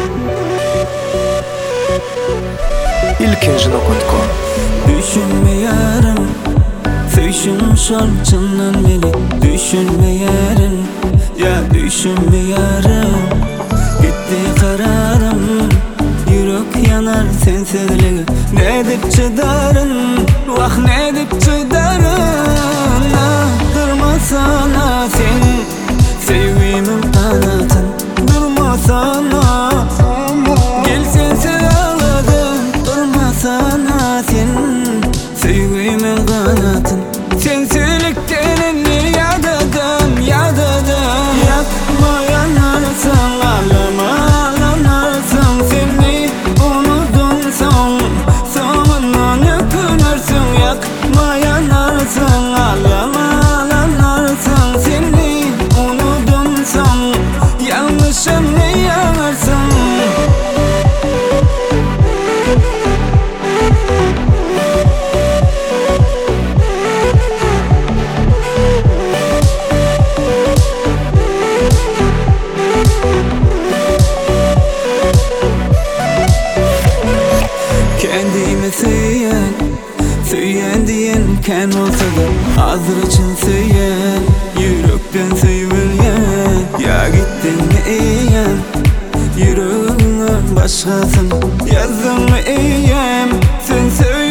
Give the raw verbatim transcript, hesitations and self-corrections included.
ilkinci nokta com. Düşünme yarım, söyüşüm şol çından beni. Düşünme yarım, ya düşünme yarım. Gitti kararım, yürek yanar sensizliğe. Ne dip çıdarın, vah ne dip çıdarın. Ah, durmasana sen, sevgimin kanatın. Durmasana, gel sensiz ağladım. Durmasana sen, sevgimin kanatın. Sensizlikten elini yadadım, yadadım. Yakma yanarsan ağlama, ağlanırsın. Seni unuttum son, sonuna yıkılırsın. Yakma yanarsan ağlama, ağlanırsın. Seni unuttum son, yanlışım ne yanarsın. Kendime söyleyen, söyleyen diyen ken olsa da ağzır için söyleyen, yürekten sevilgen. Ya gittin mi iyiyem, yüreğine başkasın yazdın mı iyiyem. Sen söyle